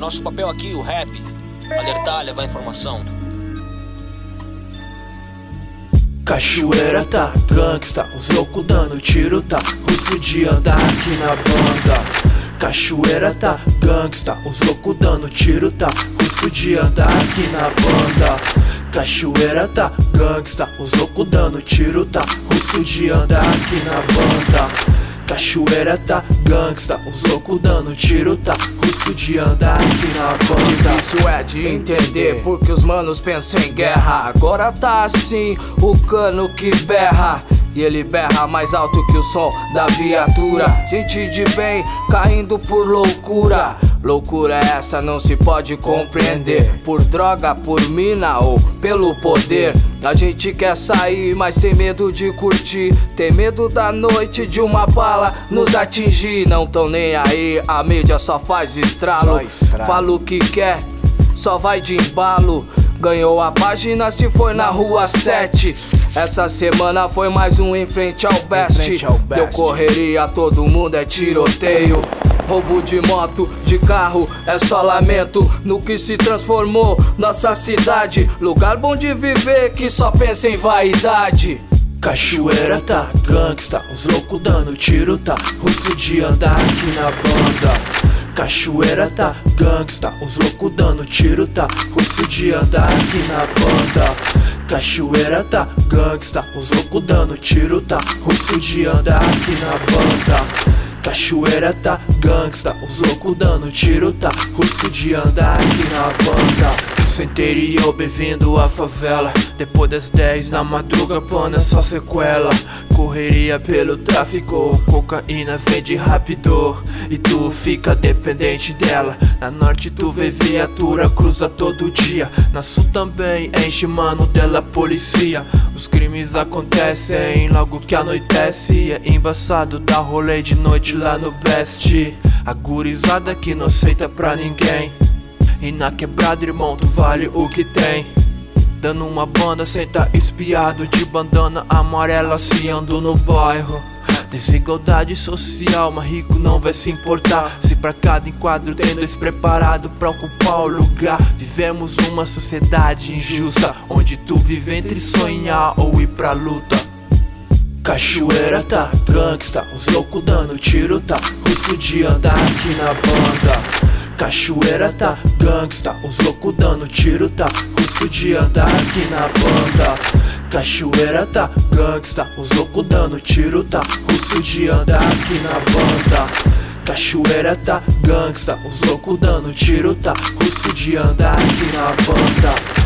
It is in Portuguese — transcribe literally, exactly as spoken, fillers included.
Nosso papel aqui, o rap, alertar, levar informação. Cachoeira tá gangsta, os loucos dando tiro tá russo de andar aqui na banda. Cachoeira tá gangsta, os loucos dando tiro tá russo de andar aqui na banda. Cachoeira tá gangsta, os loucos dando tiro tá russo de andar aqui na banda. Cachoeira tá gangsta, os loucos dando tiro tá russo de andar aqui na banda. Difícil é de entender porque os manos pensam em guerra. Agora tá assim, o cano que berra, e ele berra mais alto que o som da viatura. Gente de bem caindo por loucura. Loucura essa não se pode compreender. Por droga, por mina ou pelo poder. A gente quer sair, mas tem medo de curtir. Tem medo da noite de uma bala nos atingir. Não tão nem aí, a mídia só faz estralo, só estralo. Fala o que quer, só vai de embalo. Ganhou a página se foi na rua sete. Essa semana foi mais um em frente ao best. Frente ao best. Deu correria, todo mundo é tiroteio. Roubo de moto, de carro, é só lamento no que se transformou nossa cidade. Lugar bom de viver que só pensa em vaidade. Cachoeira tá gangsta, os loucos dando tiro tá russo de andar aqui na banda. Cachoeira tá gangsta, os loucos dando tiro tá russo de andar aqui na banda. Cachoeira tá gangsta, os loucos dando tiro tá russo de andar aqui na banda. Cachoeira tá gangsta, os loucos dando tiro tá russo de andar aqui na banda. Isso interior bem-vindo à favela. Depois das dez na madruga, plano é só sequela. Correria pelo tráfico, cocaína vende rápido e tu fica dependente dela. Na norte tu vê viatura, cruza todo dia. Na sul também enche mano dela policia. Os crimes acontecem logo que anoitece. É embaçado dar rolê de noite lá no best. A gurizada que não aceita pra ninguém. E na quebrada, irmão, tu vale o que tem. Dando uma banda sem tá espiado, de bandana amarela ciando no bairro. Desigualdade social, mas rico não vai se importar. Se pra cada enquadro tem dois preparados pra ocupar o lugar. Vivemos uma sociedade injusta, onde tu vive entre sonhar ou ir pra luta. Cachoeira tá gangsta, os loucos dando tiro tá russo de andar aqui na banda. Cachoeira tá gangsta, os loucos dando tiro tá russo de andar aqui na banda. Cachoeira tá gangsta, os loucos dando tiro tá russo de andar aqui na banda. Cachoeira tá gangsta, os loucos dando tiro tá russo de andar aqui na banda.